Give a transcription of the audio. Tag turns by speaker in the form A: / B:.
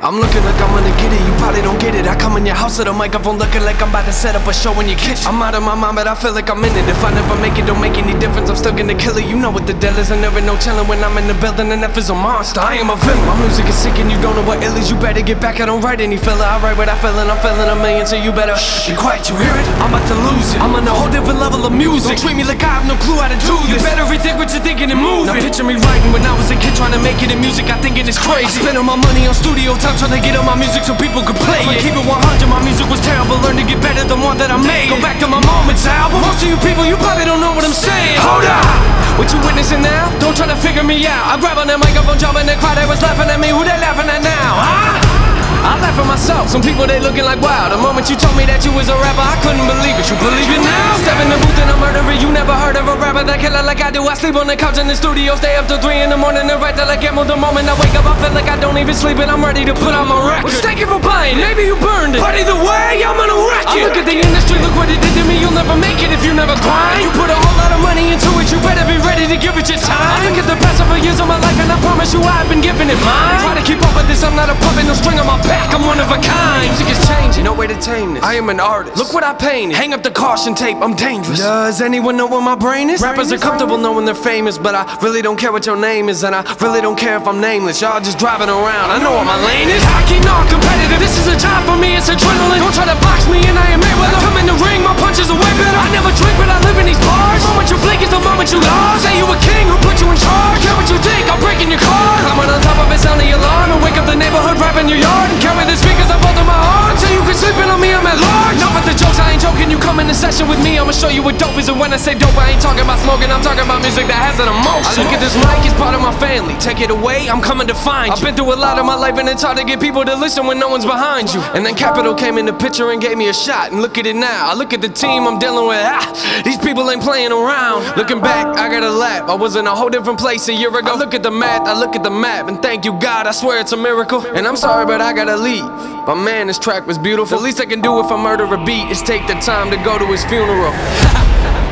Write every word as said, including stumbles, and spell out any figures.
A: I'm looking like I'm gonna get it, you probably don't get it. I come in your house with a microphone looking like I'm about to set up a show in your kitchen. I'm out of my mind, but I feel like I'm in it. If I never make it, don't make any difference, I'm still gonna kill it. You know what the deal is, I never know chillin' when I'm in the building. And F is a monster, I am a villain. My music is sick and you don't know what ill is. You better get back, I don't write any filler. I write what I feel and I'm feeling a million, so you better shh, be quiet, you hear it? I'm about to lose it, I'm on a whole different level of music. Don't treat me like I have no clue how to do this. You better rethink what you're thinking and move it. Now picture me writing when I was a kid trying to make it in music. I thinking it's crazy. I spend all my money on studio time trying to get on my music so people could play I'ma it. Keep it one hundred, my music was terrible. Learn to get better the more that I made. Go back to my Moments album. Most of you people, you probably don't know what I'm saying. Hold up, what you witnessing now? Don't try to figure me out. I grab on that microphone, jump in the crowd, they was laughing at me. Who they laughing at now, huh? I laugh at myself, some people they looking like wow. The moment you told me that you was a rapper, I couldn't believe it. You believe it now? Step in the booth and I'm murdering. You never heard of a rapper that killer like I do. I sleep on the couch in the studio, stay up till three in the morning and write till I get more. The moment I wake up, I feel like I don't even sleep and I'm ready to put out my record. Well, thank you for buying, maybe you burned it, but either way, I'm gonna wreck it. I look at the industry, look what it did to me. You'll never make it if you never grind. You put a whole lot of money into it, you better be ready to give it your time. I look at the past several years of my life and I promise you I've been giving it mine. Try to keep up with this, I'm not a puppet, no string on my back, I'm one of a kind. Music is changing, no way to tame this. I am an artist, look what I painted. Hang up the caution tape, I'm dangerous. Does anyone know where my brain is? Rappers are comfortable knowing they're famous, but I really don't care what your name is. And I really don't care if I'm nameless. Y'all just driving around, I know what my lane is. Hockey, not competitive, this is a job for me, it's adrenaline. Don't try to box me and I am Mayweather. I come in the ring, my punches are way better. I never drink, but I live in these bars. The moment you blink is the moment you lost. Say you a king, who put you in charge? Care what you think, I'm breaking your car. Climbing on top of it, sound the alarm. And wake up the neighborhood, rap in your yard. And carry the speakers up under my arm, so you can sleep in on me, I'm at large. No, but the jokes, I ain't joking, you come in the session with me, I'ma show you what dope is. And when I say dope, I ain't talking about smoking, I'm talking about music that has an emotion. I look at this mic, it's part of my family. Take it away, I'm coming to find you. I've been through a lot of my life and it's hard to get people to listen when no one's behind you. And then Capital came in the picture and gave me a shot. And look at it now, I look at the team I'm dealing with. Ah, these people ain't playing around. Looking back, I got a laugh, I was in a whole different place a year ago. I look at the math, I look at the map, and thank you God, I swear it's a miracle. And I'm sorry, but I gotta leave. But man, this track was beautiful. The least I can do if I murder a beat is take the time to go to his funeral.